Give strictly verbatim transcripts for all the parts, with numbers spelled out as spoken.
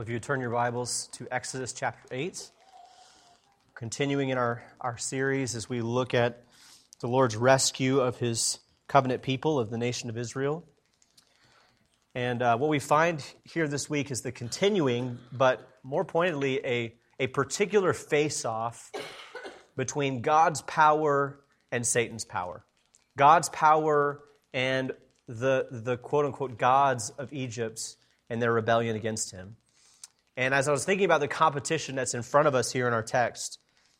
If you would turn your Bibles to Exodus chapter eight, continuing in our, our series as we look at the Lord's rescue of His covenant people of the nation of Israel. And uh, what we find here this week is the continuing, but more pointedly, a, a particular face-off between God's power and Satan's power. God's power and the, the quote-unquote gods of Egypt and their rebellion against Him. And as I was thinking about the competition that's in front of us here in our text,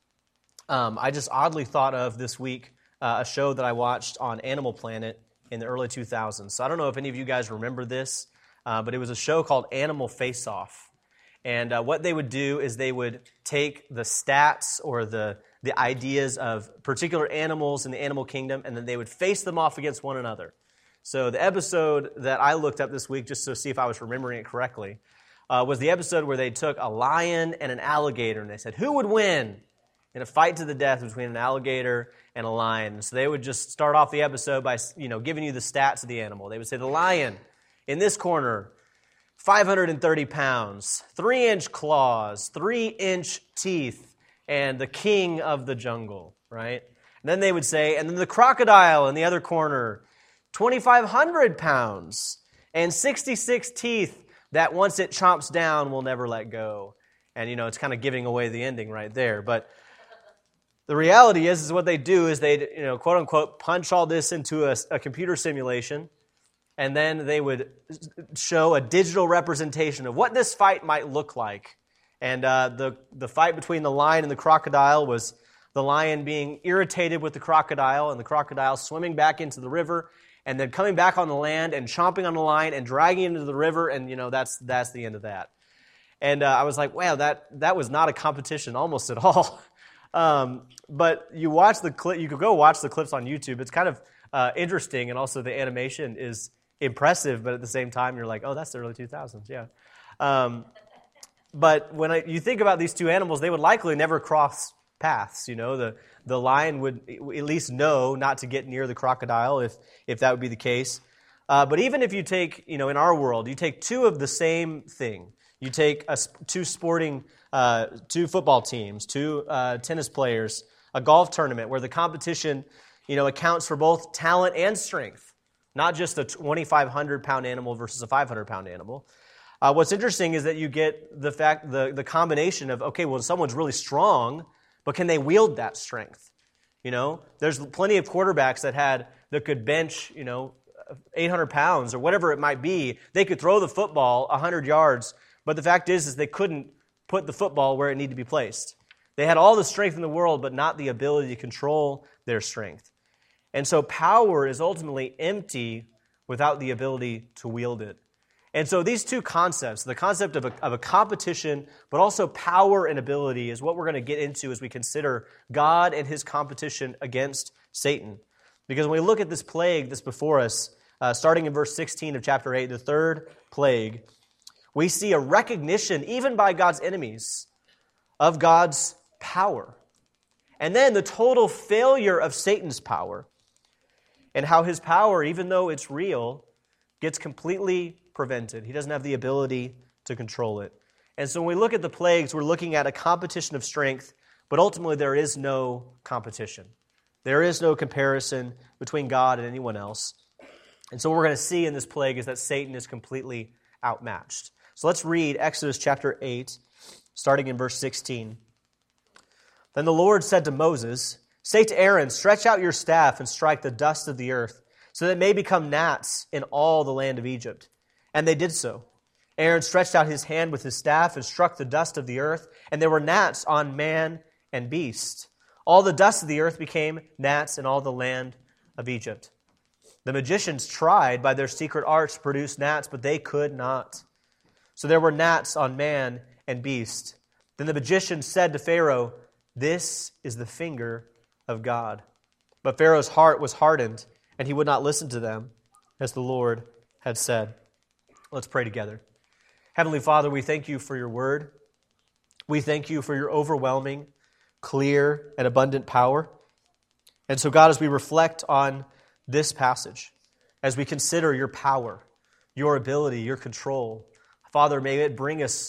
um, I just oddly thought of this week uh, a show that I watched on Animal Planet in the early two thousands. So I don't know if any of you guys remember this, uh, but it was a show called Animal Face-Off. And uh, what they would do is they would take the stats or the, the ideas of particular animals in the animal kingdom, and then they would face them off against one another. So the episode that I looked up this week, just to see if I was remembering it correctly, Uh, was the episode where they took a lion and an alligator, and they said, who would win in a fight to the death between an alligator and a lion? So they would just start off the episode by, you know, giving you the stats of the animal. They would say, the lion, in this corner, five hundred thirty pounds, three-inch claws, three-inch teeth, and the king of the jungle, right? And then they would say, and then the crocodile in the other corner, twenty-five hundred pounds, and sixty-six teeth, that once it chomps down, will never let go. And, you know, it's kind of giving away the ending right there. But the reality is, is what they do is they, you know, quote unquote, punch all this into a, a computer simulation, and then they would show a digital representation of what this fight might look like. And uh, the, the fight between the lion and the crocodile was the lion being irritated with the crocodile, and the crocodile swimming back into the river, and then coming back on the land and chomping on the lion and dragging it into the river, and, you know, that's that's the end of that. And uh, I was like, wow, that that was not a competition almost at all. um, but you watch the clip, you could go watch the clips on YouTube. It's kind of uh, interesting, and also the animation is impressive, but at the same time, you're like, oh, that's the early two thousands, yeah. Um, but when I, you think about these two animals, they would likely never cross paths, you know. The the lion would at least know not to get near the crocodile if if that would be the case. Uh, but even if you take, you know, in our world, you take two of the same thing. You take a, two sporting, uh, two football teams, two uh, tennis players, a golf tournament where the competition, you know, accounts for both talent and strength, not just a twenty-five hundred pound animal versus a five hundred pound animal. Uh, what's interesting is that you get the fact, the the combination of, okay, well, someone's really strong, but can they wield that strength? You know, there's plenty of quarterbacks that had that could bench, you know, eight hundred pounds or whatever it might be. They could throw the football one hundred yards, but the fact is, is they couldn't put the football where it needed to be placed. They had all the strength in the world, but not the ability to control their strength. And so power is ultimately empty without the ability to wield it. And so these two concepts, the concept of a, of a competition, but also power and ability, is what we're going to get into as we consider God and His competition against Satan. Because when we look at this plague that's before us, uh, starting in verse sixteen of chapter eight, the third plague, we see a recognition, even by God's enemies, of God's power. And then the total failure of Satan's power, and how his power, even though it's real, gets completely prevented. He doesn't have the ability to control it. And so when we look at the plagues, we're looking at a competition of strength, but ultimately there is no competition. There is no comparison between God and anyone else. And so what we're going to see in this plague is that Satan is completely outmatched. So let's read Exodus chapter eight, starting in verse sixteen. Then the Lord said to Moses, "Say to Aaron, stretch out your staff and strike the dust of the earth, so that it may become gnats in all the land of Egypt." And they did so. Aaron stretched out his hand with his staff and struck the dust of the earth, and there were gnats on man and beast. All the dust of the earth became gnats in all the land of Egypt. The magicians tried by their secret arts to produce gnats, but they could not. So there were gnats on man and beast. Then the magicians said to Pharaoh, "This is the finger of God." But Pharaoh's heart was hardened, and he would not listen to them, as the Lord had said. Let's pray together. Heavenly Father, we thank you for your word. We thank you for your overwhelming, clear, and abundant power. And so, God, as we reflect on this passage, as we consider your power, your ability, your control, Father, may it bring us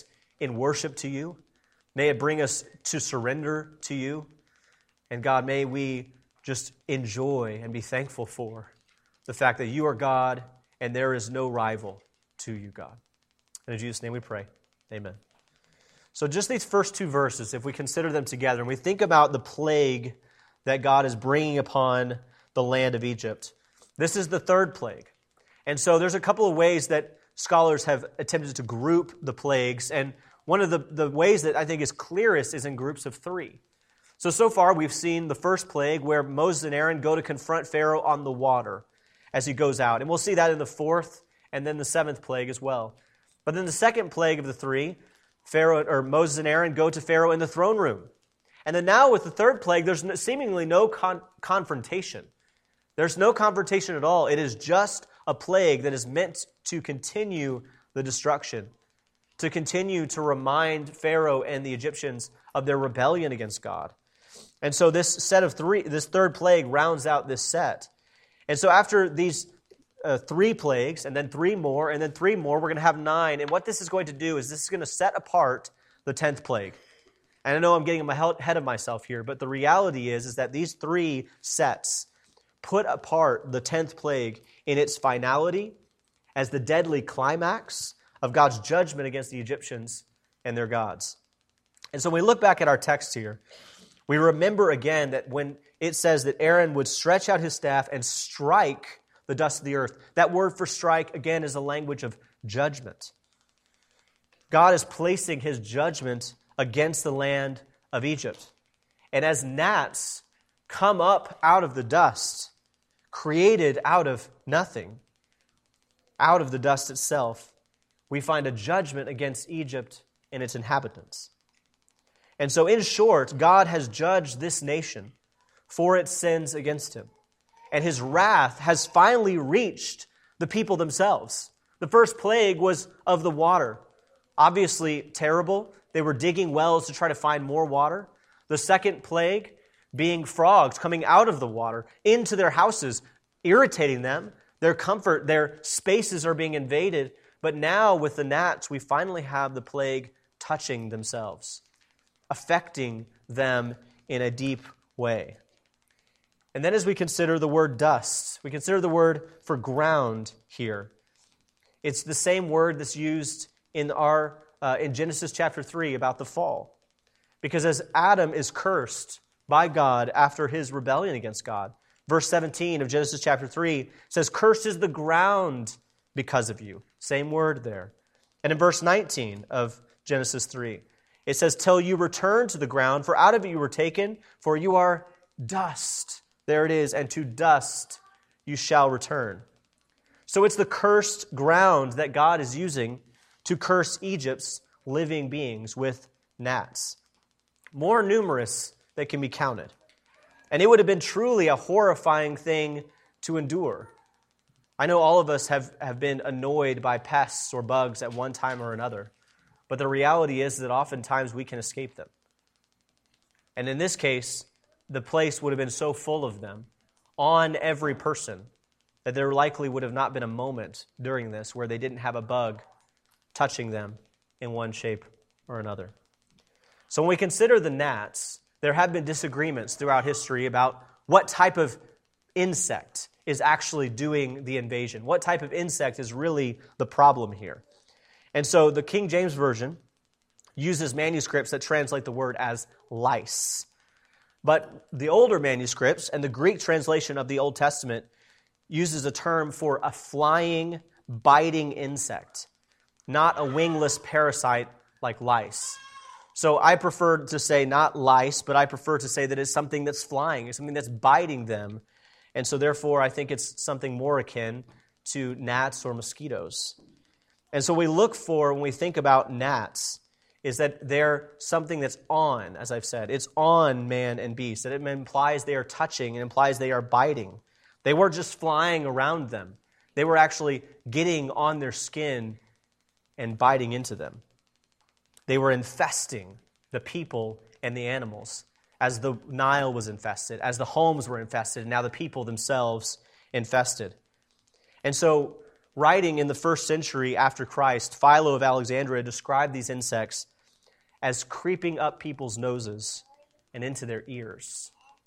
in worship to you. May it bring us to surrender to you. And God, may we just enjoy and be thankful for the fact that you are God and there is no rival to you, God. And in Jesus' name we pray. Amen. So just these first two verses, if we consider them together, and we think about the plague that God is bringing upon the land of Egypt, this is the third plague. And so there's a couple of ways that scholars have attempted to group the plagues, and one of the, the ways that I think is clearest is in groups of three. So, so far we've seen the first plague where Moses and Aaron go to confront Pharaoh on the water as he goes out. And we'll see that in the fourth and then the seventh plague as well. But then the second plague of the three, Pharaoh or Moses and Aaron go to Pharaoh in the throne room. And then now with the third plague, there's seemingly no con- confrontation. There's no confrontation at all. It is just a plague that is meant to continue the destruction, to continue to remind Pharaoh and the Egyptians of their rebellion against God. And so this set of three, this third plague rounds out this set. And so after these uh, three plagues, and then three more, and then three more, we're going to have nine. And what this is going to do is this is going to set apart the tenth plague. And I know I'm getting ahead of myself here, but the reality is, is that these three sets put apart the tenth plague in its finality as the deadly climax of God's judgment against the Egyptians and their gods. And so when we look back at our text here, we remember again that when it says that Aaron would stretch out his staff and strike the dust of the earth, that word for strike, again, is a language of judgment. God is placing his judgment against the land of Egypt. And as gnats come up out of the dust, created out of nothing, out of the dust itself, we find a judgment against Egypt and its inhabitants. And so, in short, God has judged this nation for its sins against him. And his wrath has finally reached the people themselves. The first plague was of the water. Obviously terrible. They were digging wells to try to find more water. The second plague being frogs coming out of the water into their houses, irritating them. Their comfort, their spaces are being invaded. But now with the gnats, we finally have the plague touching themselves, affecting them in a deep way. And then as we consider the word dust, we consider the word for ground here. It's the same word that's used in our uh, in Genesis chapter three about the fall. Because as Adam is cursed by God after his rebellion against God, verse seventeen of Genesis chapter three says, "Cursed is the ground because of you." Same word there. And in verse nineteen of Genesis three, it says, "Till you return to the ground, for out of it you were taken, for you are dust." There it is, "And to dust you shall return." So it's the cursed ground that God is using to curse Egypt's living beings with gnats, more numerous than can be counted. And it would have been truly a horrifying thing to endure. I know all of us have, have been annoyed by pests or bugs at one time or another, but the reality is that oftentimes we can escape them. And in this case, the place would have been so full of them on every person that there likely would have not been a moment during this where they didn't have a bug touching them in one shape or another. So when we consider the gnats, there have been disagreements throughout history about what type of insect is actually doing the invasion. What type of insect is really the problem here? And so the King James Version uses manuscripts that translate the word as lice. But the older manuscripts and the Greek translation of the Old Testament uses a term for a flying, biting insect, not a wingless parasite like lice. So I prefer to say not lice, but I prefer to say that it's something that's flying, it's something that's biting them. And so therefore, I think it's something more akin to gnats or mosquitoes. And so we look for, when we think about gnats, is that they're something that's on, as I've said. It's on man and beast. That it implies they are touching. It implies they are biting. They weren't just flying around them. They were actually getting on their skin and biting into them. They were infesting the people and the animals as the Nile was infested, as the homes were infested, and now the people themselves infested. And so writing in the first century after Christ, Philo of Alexandria described these insects as creeping up people's noses and into their ears.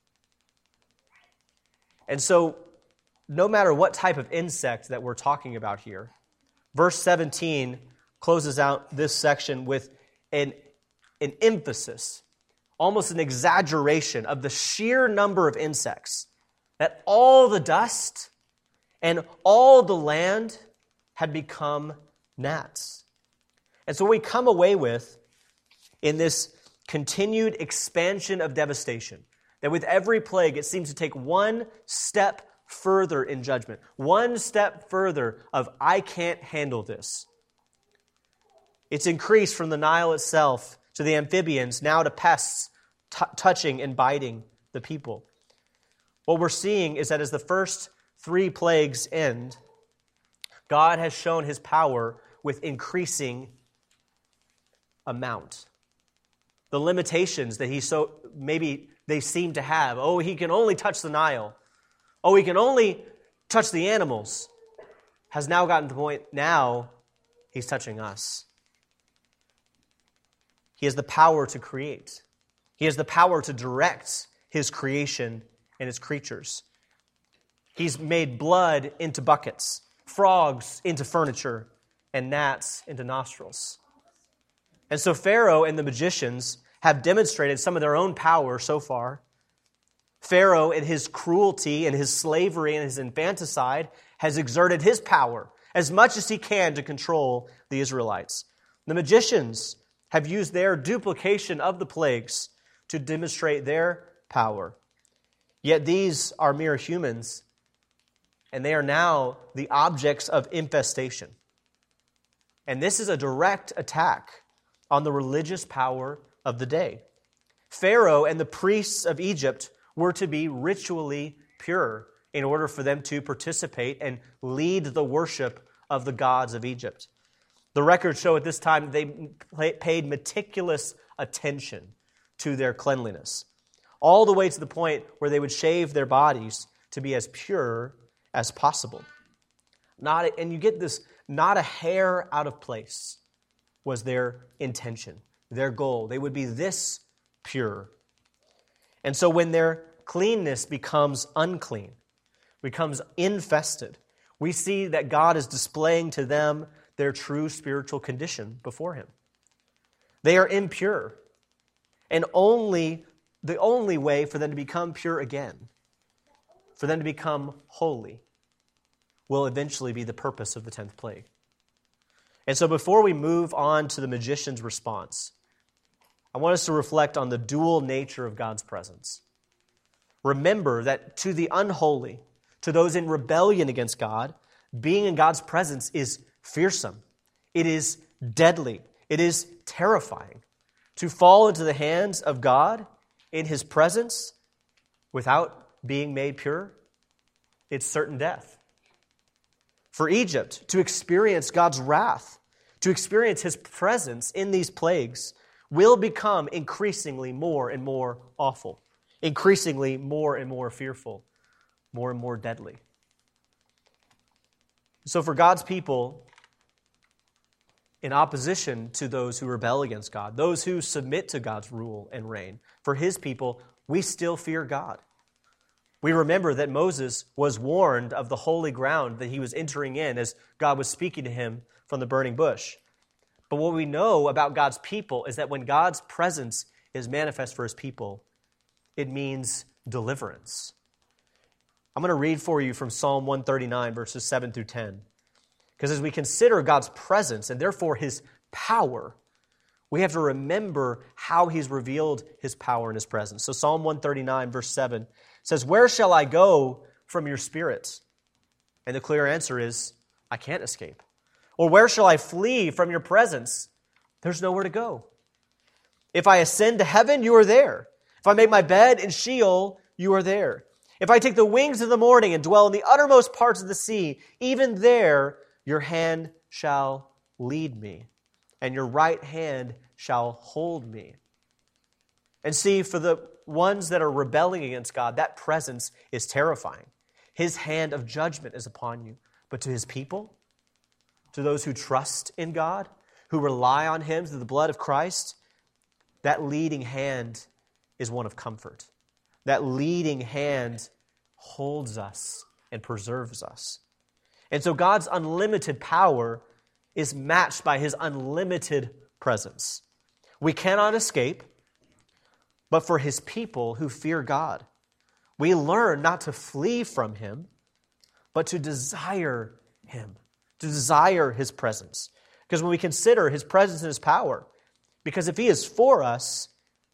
And so, no matter what type of insect that we're talking about here, verse seventeen closes out this section with an, an emphasis, almost an exaggeration of the sheer number of insects, that all the dust and all the land had become gnats. And so what we come away with in this continued expansion of devastation, that with every plague it seems to take one step further in judgment, one step further of, I can't handle this. It's increased from the Nile itself to the amphibians, now to pests t- touching and biting the people. What we're seeing is that as the first three plagues end, God has shown his power with increasing amount. The limitations that he so, maybe they seem to have. Oh, he can only touch the Nile. Oh, he can only touch the animals. Has now gotten to the point, now he's touching us. He has the power to create. He has the power to direct his creation and his creatures. He's made blood into buckets, frogs into furniture, and gnats into nostrils. And so Pharaoh and the magicians have demonstrated some of their own power so far. Pharaoh, in his cruelty and his slavery and his infanticide, has exerted his power as much as he can to control the Israelites. The magicians have used their duplication of the plagues to demonstrate their power. Yet these are mere humans, and they are now the objects of infestation. And this is a direct attack on the religious power of the day. Pharaoh and the priests of Egypt were to be ritually pure in order for them to participate and lead the worship of the gods of Egypt. The records show at this time they paid meticulous attention to their cleanliness, all the way to the point where they would shave their bodies to be as pure as possible. Not, and you get this, not a hair out of place was their intention, their goal. They would be this pure. And so when their cleanness becomes unclean, becomes infested, we see that God is displaying to them their true spiritual condition before him. They are impure, and only the only way for them to become pure again, for them to become holy, will eventually be the purpose of the tenth plague. And so before we move on to the magician's response, I want us to reflect on the dual nature of God's presence. Remember that to the unholy, to those in rebellion against God, being in God's presence is fearsome. It is deadly. It is terrifying. To fall into the hands of God in his presence without being made pure, it's certain death. For Egypt, to experience God's wrath, to experience his presence in these plagues, will become increasingly more and more awful, increasingly more and more fearful, more and more deadly. So for God's people, in opposition to those who rebel against God, those who submit to God's rule and reign, for his people, we still fear God. We remember that Moses was warned of the holy ground that he was entering in as God was speaking to him from the burning bush. But what we know about God's people is that when God's presence is manifest for his people, it means deliverance. I'm going to read for you from Psalm one thirty-nine, verses seven through ten. Because as we consider God's presence and therefore his power, we have to remember how he's revealed his power and his presence. So Psalm one thirty-nine, verse seven says, "Where shall I go from your spirit?" And the clear answer is, I can't escape. Or where shall I flee from your presence? There's nowhere to go. If I ascend to heaven, you are there. If I make my bed in Sheol, you are there. If I take the wings of the morning and dwell in the uttermost parts of the sea, even there your hand shall lead me, and your right hand shall hold me. And see, for the ones that are rebelling against God, that presence is terrifying. His hand of judgment is upon you. But to his people, to those who trust in God, who rely on Him through the blood of Christ, that leading hand is one of comfort. That leading hand holds us and preserves us. And so God's unlimited power is matched by His unlimited presence. We cannot escape, but for His people who fear God, we learn not to flee from Him, but to desire Him, to desire His presence. Because when we consider His presence and His power, because if He is for us,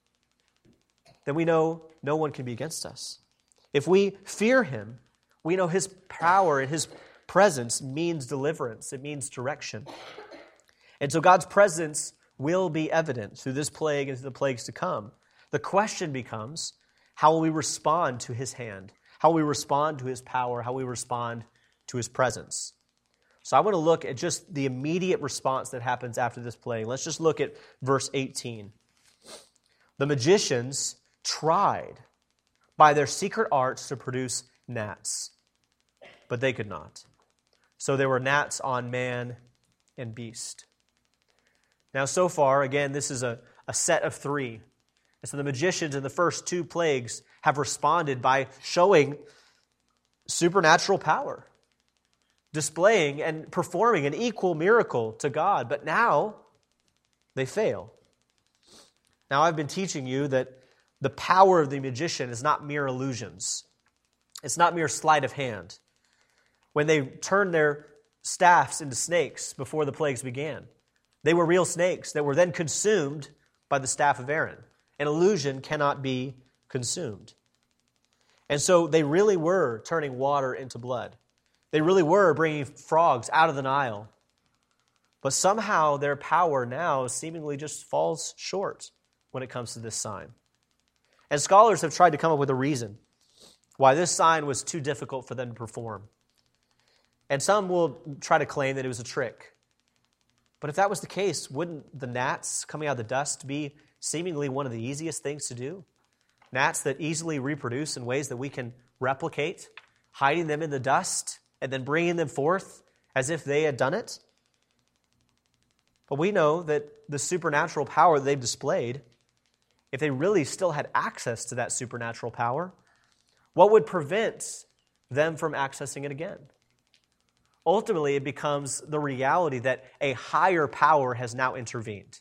then we know no one can be against us. If we fear Him, we know His power and His presence means deliverance. It means direction. And so God's presence will be evident through this plague and through the plagues to come. The question becomes, how will we respond to His hand? How will we respond to His power? How will we respond to His presence? So I want to look at just the immediate response that happens after this plague. Let's just look at verse eighteen. The magicians tried by their secret arts to produce gnats, but they could not. So there were gnats on man and beast. Now so far, again, this is a, a set of three. And so the magicians in the first two plagues have responded by showing supernatural power, displaying and performing an equal miracle to God. But now they fail. Now I've been teaching you that the power of the magician is not mere illusions. It's not mere sleight of hand. When they turned their staffs into snakes before the plagues began, they were real snakes that were then consumed by the staff of Aaron. An illusion cannot be consumed. And so they really were turning water into blood. They really were bringing frogs out of the Nile. But somehow their power now seemingly just falls short when it comes to this sign. And scholars have tried to come up with a reason why this sign was too difficult for them to perform. And some will try to claim that it was a trick. But if that was the case, wouldn't the gnats coming out of the dust be seemingly one of the easiest things to do? Gnats that easily reproduce in ways that we can replicate, hiding them in the dust and then bringing them forth as if they had done it. But we know that the supernatural power that they've displayed, if they really still had access to that supernatural power, what would prevent them from accessing it again? Ultimately, it becomes the reality that a higher power has now intervened.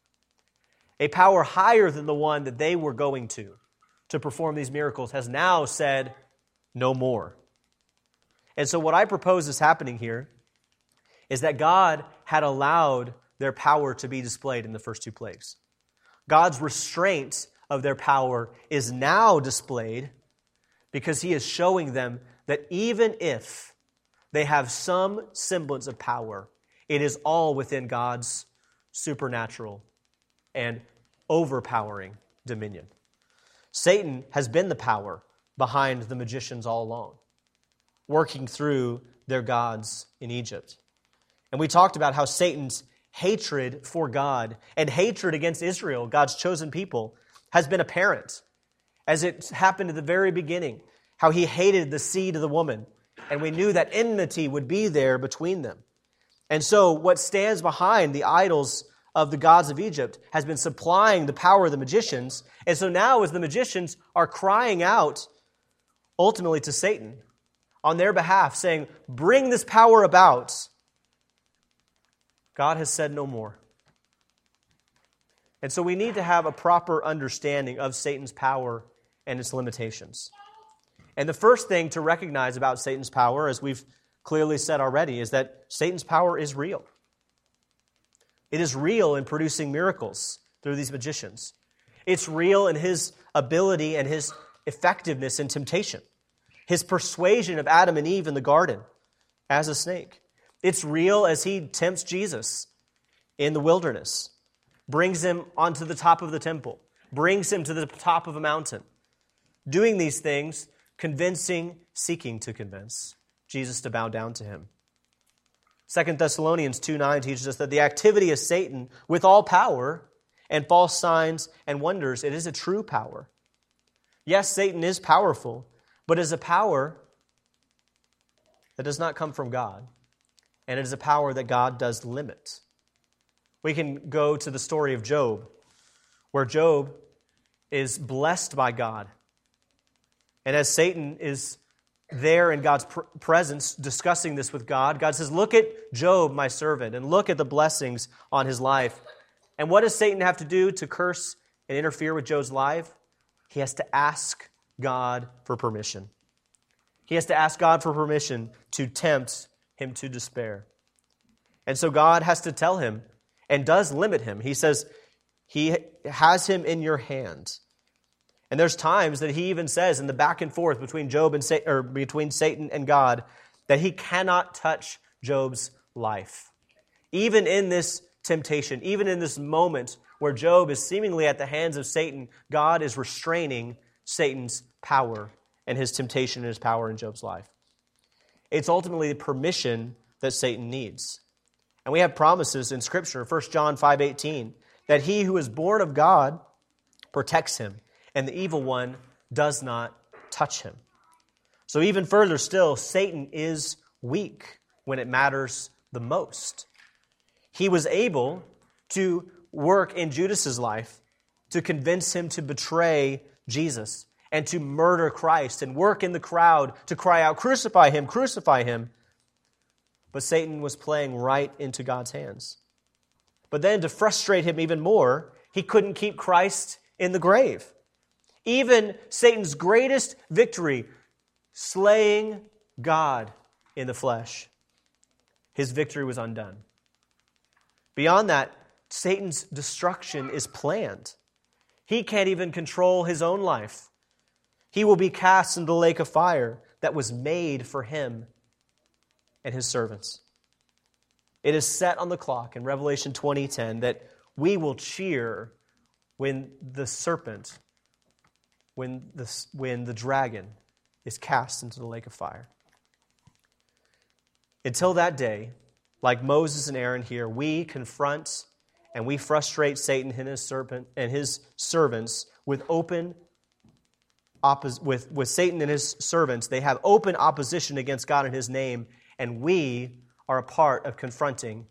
A power higher than the one that they were going to, to perform these miracles, has now said, no more. And so what I propose is happening here is that God had allowed their power to be displayed in the first two plagues. God's restraint of their power is now displayed because He is showing them that even if they have some semblance of power, it is all within God's supernatural and overpowering dominion. Satan has been the power behind the magicians all along, working through their gods in Egypt. And we talked about how Satan's hatred for God and hatred against Israel, God's chosen people, has been apparent, as it happened at the very beginning, how he hated the seed of the woman, and we knew that enmity would be there between them. And so what stands behind the idols of the gods of Egypt has been supplying the power of the magicians. And so now as the magicians are crying out ultimately to Satan on their behalf, saying, bring this power about, God has said no more. And so we need to have a proper understanding of Satan's power and its limitations. And the first thing to recognize about Satan's power, as we've clearly said already, is that Satan's power is real. It is real in producing miracles through these magicians. It's real in his ability and his effectiveness in temptation. His persuasion of Adam and Eve in the garden as a snake. It's real as he tempts Jesus in the wilderness, brings him onto the top of the temple, brings him to the top of a mountain, doing these things, convincing, seeking to convince Jesus to bow down to him. Second Thessalonians two nine teaches us that the activity of Satan with all power and false signs and wonders, it is a true power. Yes, Satan is powerful, but is a power that does not come from God. and it is a power that God does limit. We can go to the story of Job, where Job is blessed by God. And as Satan is there in God's pr- presence discussing this with God, God says, look at Job, my servant, and look at the blessings on his life. And what does Satan have to do to curse and interfere with Job's life? He has to ask God for permission. He has to ask God for permission to tempt him to despair. And so God has to tell him, and does limit him. He says, He has him in your hand. And there's times that he even says in the back and forth between Job and Sa- or between Satan and God that he cannot touch Job's life. Even in this temptation, even in this moment where Job is seemingly at the hands of Satan, God is restraining Satan's power and his temptation and his power in Job's life. It's ultimately the permission that Satan needs. And we have promises in Scripture, First John five eighteen, that he who is born of God protects him, and the evil one does not touch him. So even further still, Satan is weak when it matters the most. He was able to work in Judas's life to convince him to betray Jesus and to murder Christ and work in the crowd to cry out, crucify him, crucify him. But Satan was playing right into God's hands. But then to frustrate him even more, he couldn't keep Christ in the grave. Even Satan's greatest victory, slaying God in the flesh, his victory was undone. Beyond that, Satan's destruction is planned. He can't even control his own life. He will be cast into the lake of fire that was made for him and his servants. It is set on the clock in Revelation twenty ten that we will cheer when the serpent, when the, when the dragon is cast into the lake of fire. Until that day, like Moses and Aaron here, we confront and we frustrate Satan and his serpent and his servants with open oppos- with, with Satan and his servants. They have open opposition against God and his name, and we are a part of confronting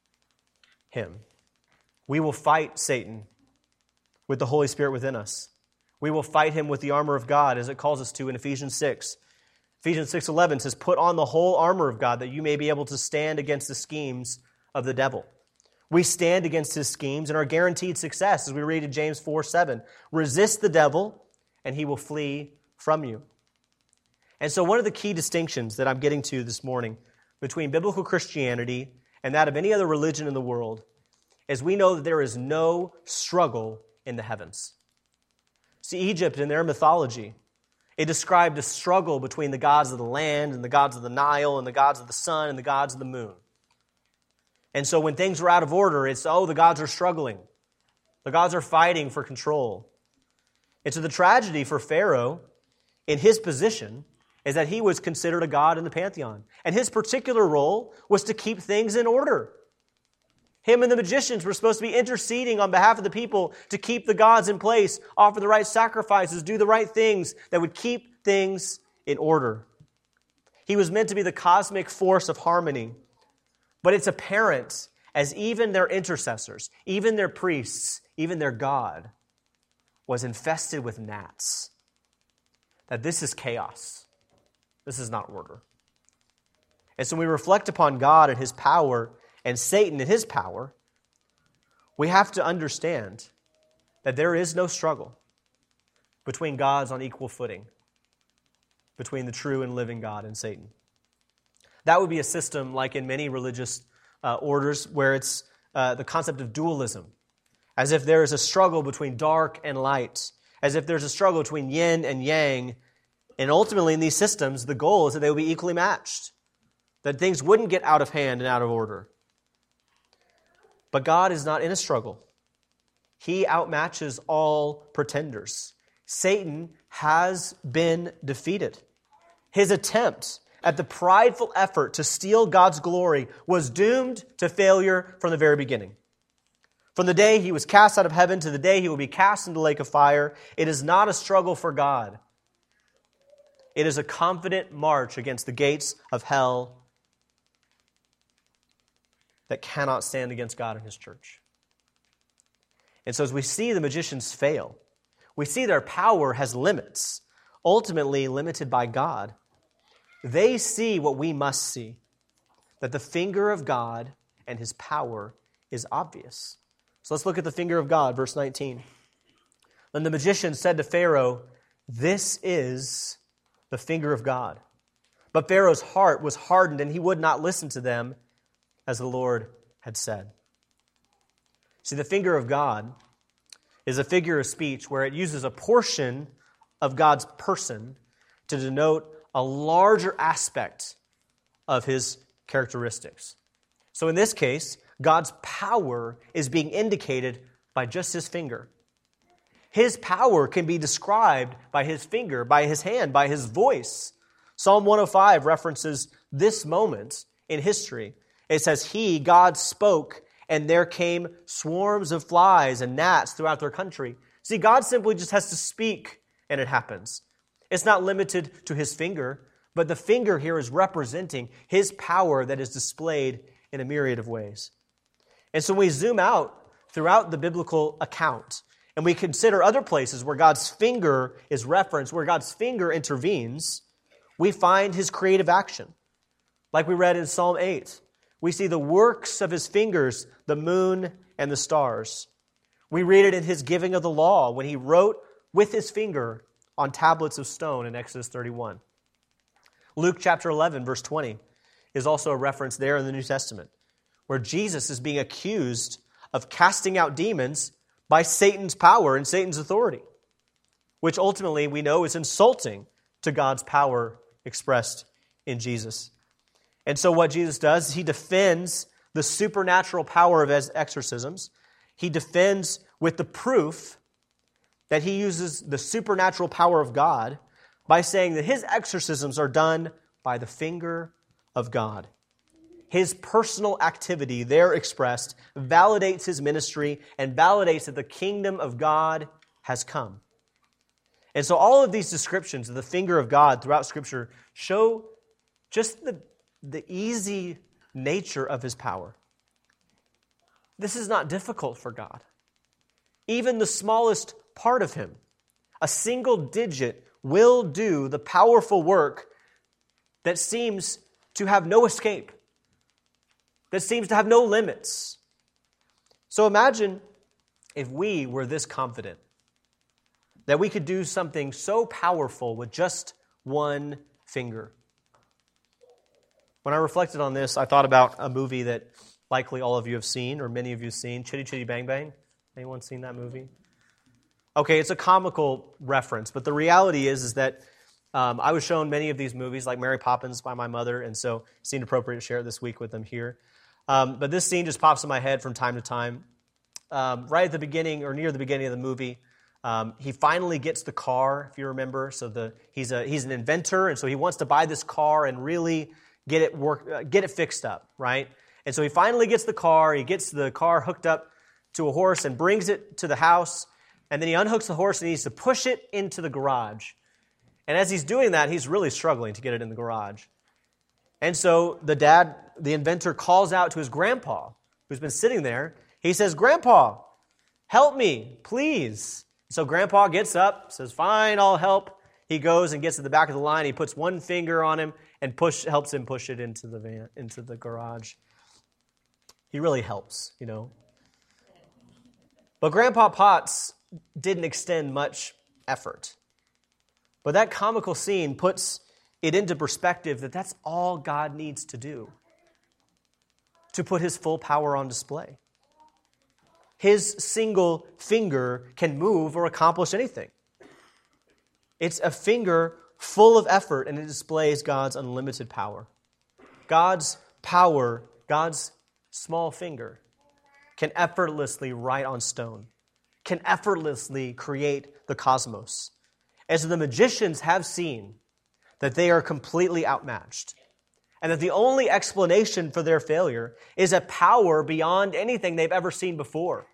him. We will fight Satan with the Holy Spirit within us. We will fight him with the armor of God, as it calls us to in Ephesians six. Ephesians six eleven says, put on the whole armor of God that you may be able to stand against the schemes of the devil. We stand against his schemes and are guaranteed success, as we read in James four seven. Resist the devil, and he will flee from you. And so one of the key distinctions that I'm getting to this morning between biblical Christianity and that of any other religion in the world is we know that there is no struggle in the heavens. See, Egypt, in their mythology, it described a struggle between the gods of the land and the gods of the Nile and the gods of the sun and the gods of the moon. And so when things were out of order, it's, oh, the gods are struggling. The gods are fighting for control. And so the tragedy for Pharaoh in his position is that he was considered a god in the pantheon. And his particular role was to keep things in order. Him and the magicians were supposed to be interceding on behalf of the people to keep the gods in place, offer the right sacrifices, do the right things that would keep things in order. He was meant to be the cosmic force of harmony. But it's apparent as even their intercessors, even their priests, even their God was infested with gnats, that this is chaos. This is not order. And so when we reflect upon God and his power and Satan and his power, we have to understand that there is no struggle between gods on equal footing, between the true and living God and Satan. That would be a system like in many religious uh, orders where it's uh, the concept of dualism, as if there is a struggle between dark and light, as if there's a struggle between yin and yang. And ultimately in these systems, the goal is that they will be equally matched, that things wouldn't get out of hand and out of order. But God is not in a struggle. He outmatches all pretenders. Satan has been defeated. His attempt at the prideful effort to steal God's glory was doomed to failure from the very beginning. From the day he was cast out of heaven to the day he will be cast into the lake of fire, it is not a struggle for God. It is a confident march against the gates of hell that cannot stand against God and his church. And so as we see the magicians fail, we see their power has limits, ultimately limited by God. They see what we must see, that the finger of God and his power is obvious. So let's look at the finger of God, verse nineteen. Then the magician said to Pharaoh, "This is the finger of God." But Pharaoh's heart was hardened, and he would not listen to them, as the Lord had said. See, the finger of God is a figure of speech where it uses a portion of God's person to denote a larger aspect of his characteristics. So in this case, God's power is being indicated by just his finger. His power can be described by his finger, by his hand, by his voice. Psalm one oh five references this moment in history. It says, He, God, spoke, and there came swarms of flies and gnats throughout their country. See, God simply just has to speak, and it happens. It's not limited to his finger, but the finger here is representing his power that is displayed in a myriad of ways. And so when we zoom out throughout the biblical account, and we consider other places where God's finger is referenced, where God's finger intervenes, we find his creative action. Like we read in Psalm eight, we see the works of his fingers, the moon and the stars. We read it in his giving of the law when he wrote with his finger on tablets of stone in Exodus thirty-one. Luke chapter eleven, verse twenty, is also a reference there in the New Testament, where Jesus is being accused of casting out demons by Satan's power and Satan's authority, which ultimately we know is insulting to God's power expressed in Jesus. And so what Jesus does is he defends the supernatural power of his exorcisms. He defends with the proof that he uses the supernatural power of God by saying that his exorcisms are done by the finger of God. His personal activity there expressed validates his ministry and validates that the kingdom of God has come. And so all of these descriptions of the finger of God throughout Scripture show just the, the easy nature of his power. This is not difficult for God. Even the smallest part of him, a single digit, will do the powerful work that seems to have no escape, that seems to have no limits. So imagine if we were this confident that we could do something so powerful with just one finger. When I reflected on this, I thought about a movie that likely all of you have seen, or many of you have seen, Chitty Chitty Bang Bang. Anyone seen that movie? Okay, it's a comical reference, but the reality is, is that um, I was shown many of these movies, like Mary Poppins by my mother, and so it seemed appropriate to share it this week with them here. Um, but this scene just pops in my head from time to time. Um, right at the beginning, or near the beginning of the movie, um, he finally gets the car, if you remember. So the he's a he's an inventor, and so he wants to buy this car and really get it work, uh, get it fixed up, right? And so he finally gets the car. He gets the car hooked up to a horse and brings it to the house. And then he unhooks the horse and he needs to push it into the garage. And as he's doing that, he's really struggling to get it in the garage. And so the dad, the inventor, calls out to his grandpa, who's been sitting there. He says, "Grandpa, help me, please." So grandpa gets up, says, "Fine, I'll help." He goes and gets to the back of the line. He puts one finger on him and push helps him push it into the van, into the garage. He really helps, you know. But Grandpa Potts didn't extend much effort. But that comical scene puts it into perspective that that's all God needs to do to put his full power on display. His single finger can move or accomplish anything. It's a finger full of effort, and it displays God's unlimited power. God's power, God's small finger, can effortlessly write on stone, can effortlessly create the cosmos. As the magicians have seen that they are completely outmatched, and that the only explanation for their failure is a power beyond anything they've ever seen before.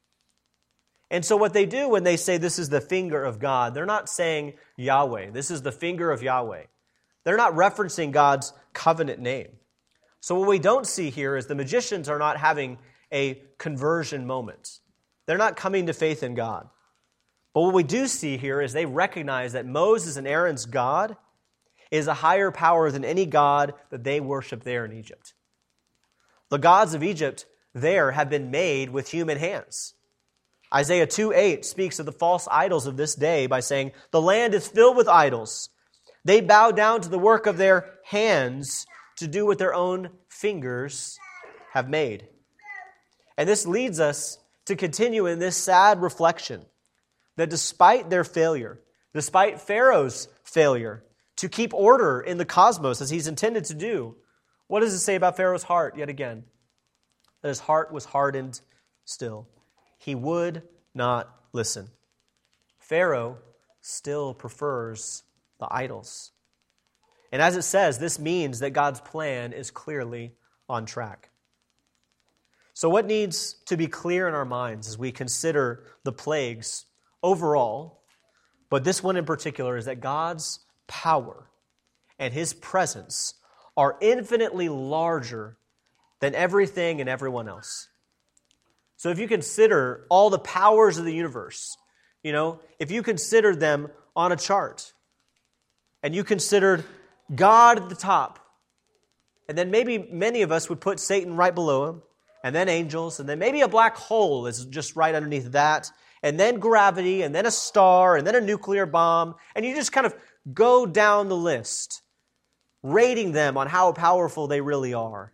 And so what they do when they say this is the finger of God, they're not saying Yahweh. This is the finger of Yahweh. They're not referencing God's covenant name. So what we don't see here is the magicians are not having a conversion moment. They're not coming to faith in God. But what we do see here is they recognize that Moses and Aaron's God is a higher power than any god that they worship there in Egypt. The gods of Egypt there have been made with human hands. Isaiah two eight speaks of the false idols of this day by saying, "The land is filled with idols. They bow down to the work of their hands to do what their own fingers have made." And this leads us to continue in this sad reflection that despite their failure, despite Pharaoh's failure to keep order in the cosmos as he's intended to do, what does it say about Pharaoh's heart yet again? That his heart was hardened still. He would not listen. Pharaoh still prefers the idols. And as it says, this means that God's plan is clearly on track. So what needs to be clear in our minds as we consider the plagues overall, but this one in particular, is that God's power and His presence are infinitely larger than everything and everyone else. So if you consider all the powers of the universe, you know, if you considered them on a chart, and you considered God at the top, and then maybe many of us would put Satan right below him, and then angels, and then maybe a black hole is just right underneath that, and then gravity, and then a star, and then a nuclear bomb, and you just kind of go down the list, rating them on how powerful they really are.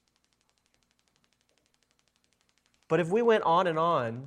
But if we went on and on,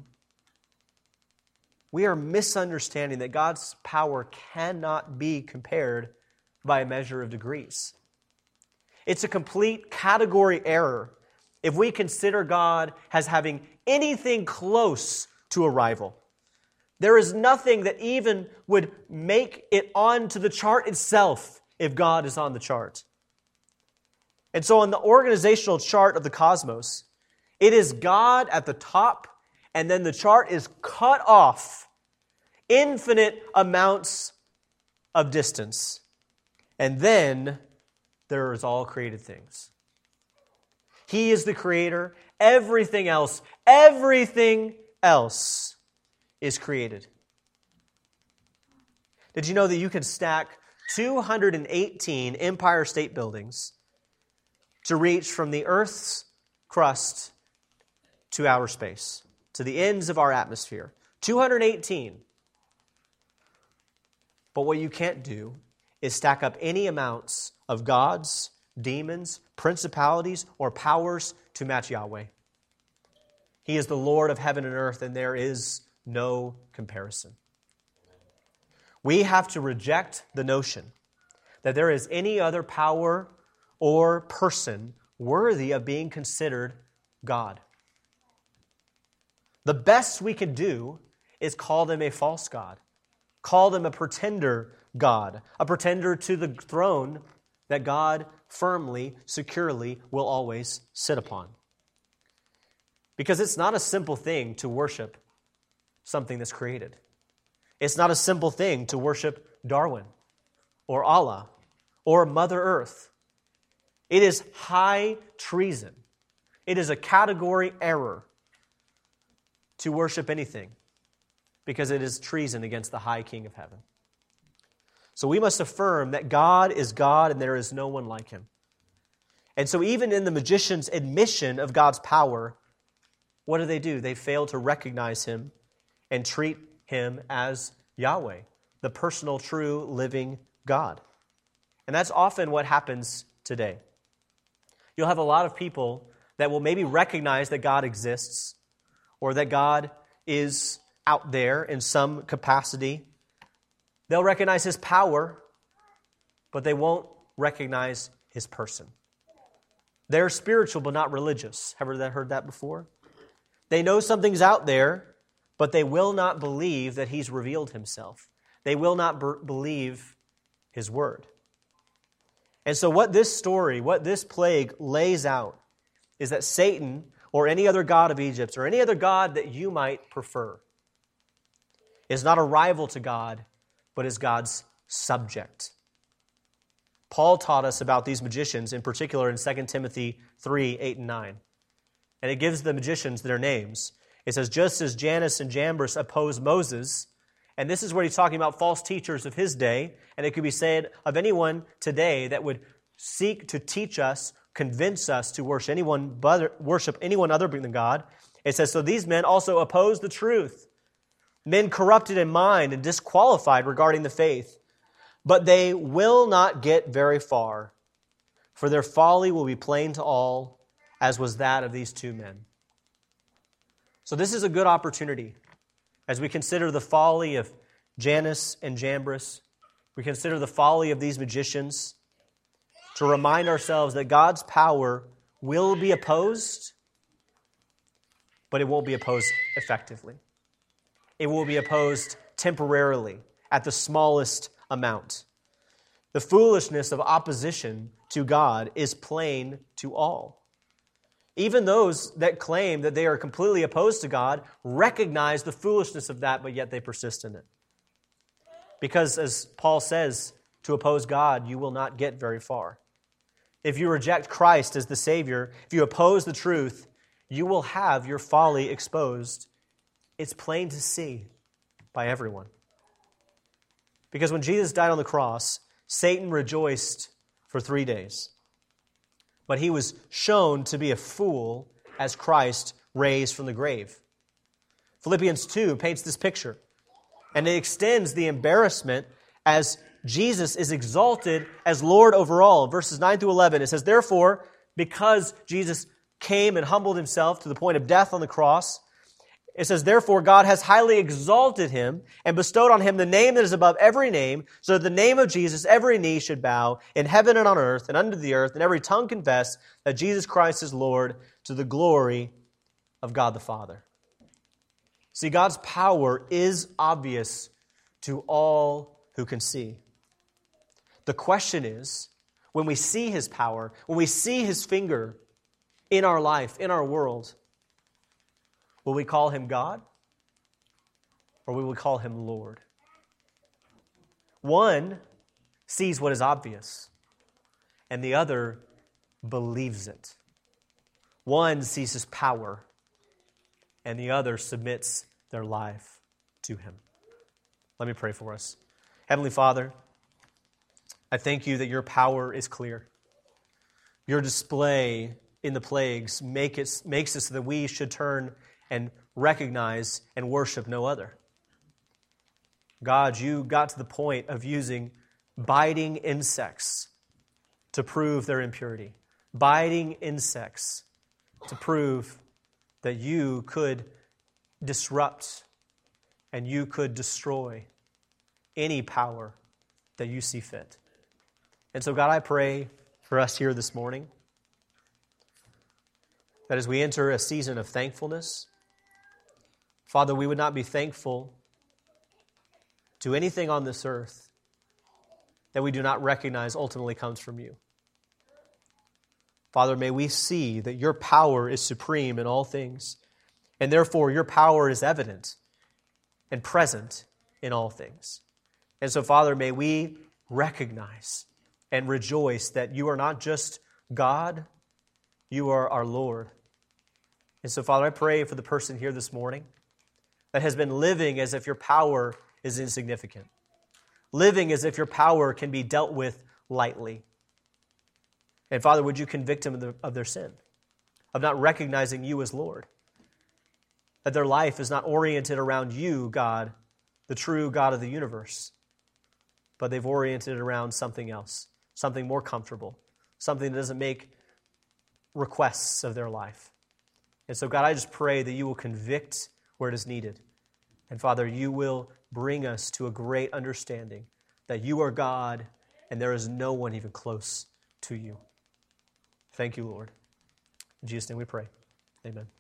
we are misunderstanding that God's power cannot be compared by a measure of degrees. It's a complete category error if we consider God as having anything close to a rival. There is nothing that even would make it onto the chart itself if God is on the chart. And so on the organizational chart of the cosmos, it is God at the top, and then the chart is cut off infinite amounts of distance. And then there is all created things. He is the creator. Everything else, everything else is created. Did you know that you can stack two hundred eighteen Empire State Buildings to reach from the Earth's crust to outer space, to the ends of our atmosphere? two hundred eighteen. But what you can't do is stack up any amounts of gods, demons, principalities, or powers to match Yahweh. He is the Lord of heaven and earth, and there is no comparison. We have to reject the notion that there is any other power or person worthy of being considered God. The best we can do is call them a false god, call them a pretender God, a pretender to the throne that God firmly, securely will always sit upon. Because it's not a simple thing to worship something that's created. It's not a simple thing to worship Darwin or Allah or Mother Earth. It is high treason. It is a category error to worship anything because it is treason against the high King of heaven. So we must affirm that God is God and there is no one like Him. And so even in the magician's admission of God's power, what do they do? They fail to recognize Him and treat Him as Yahweh, the personal, true, living God. And that's often what happens today. You'll have a lot of people that will maybe recognize that God exists or that God is out there in some capacity. They'll recognize His power, but they won't recognize His person. They're spiritual but not religious. Have you heard that before? They know something's out there, but they will not believe that He's revealed Himself. They will not be- believe His word. And so what this story, what this plague lays out is that Satan or any other god of Egypt or any other god that you might prefer is not a rival to God, but is God's subject. Paul taught us about these magicians, in particular in Second Timothy three, eight, and nine. And it gives the magicians their names. It says, just as Jannes and Jambres opposed Moses, and this is where he's talking about false teachers of his day, and it could be said of anyone today that would seek to teach us, convince us to worship anyone, but worship anyone other than God. It says, so these men also oppose the truth, men corrupted in mind and disqualified regarding the faith. But they will not get very far, for their folly will be plain to all, as was that of these two men. So this is a good opportunity as we consider the folly of Jannes and Jambres, we consider the folly of these magicians, to remind ourselves that God's power will be opposed, but it won't be opposed effectively. It will be opposed temporarily at the smallest amount. The foolishness of opposition to God is plain to all. Even those that claim that they are completely opposed to God recognize the foolishness of that, but yet they persist in it. Because as Paul says, to oppose God, you will not get very far. If you reject Christ as the Savior, if you oppose the truth, you will have your folly exposed. It's plain to see by everyone. Because when Jesus died on the cross, Satan rejoiced for three days. But he was shown to be a fool as Christ raised from the grave. Philippians two paints this picture. And it extends the embarrassment as Jesus is exalted as Lord over all. Verses nine through eleven, it says, therefore, because Jesus came and humbled himself to the point of death on the cross, it says, therefore, God has highly exalted him and bestowed on him the name that is above every name, so that the name of Jesus every knee should bow in heaven and on earth and under the earth, and every tongue confess that Jesus Christ is Lord, to the glory of God the Father. See, God's power is obvious to all who can see. The question is, when we see His power, when we see His finger in our life, in our world, will we call Him God, or will we call Him Lord? One sees what is obvious, and the other believes it. One sees His power, and the other submits their life to Him. Let me pray for us. Heavenly Father, I thank You that Your power is clear. Your display in the plagues make it, makes it so that we should turn and recognize and worship no other. God, You got to the point of using biting insects to prove their impurity. Biting insects to prove that You could disrupt and You could destroy any power that You see fit. And so, God, I pray for us here this morning that as we enter a season of thankfulness, Father, we would not be thankful to anything on this earth that we do not recognize ultimately comes from You. Father, may we see that Your power is supreme in all things, and therefore Your power is evident and present in all things. And so, Father, may we recognize and rejoice that You are not just God, You are our Lord. And so, Father, I pray for the person here this morning that has been living as if Your power is insignificant, living as if Your power can be dealt with lightly. And Father, would You convict them of, the, of their sin, of not recognizing You as Lord, that their life is not oriented around You, God, the true God of the universe, but they've oriented it around something else, something more comfortable, something that doesn't make requests of their life. And so, God, I just pray that You will convict where it is needed. And Father, You will bring us to a great understanding that You are God and there is no one even close to You. Thank You, Lord. In Jesus' name we pray. Amen.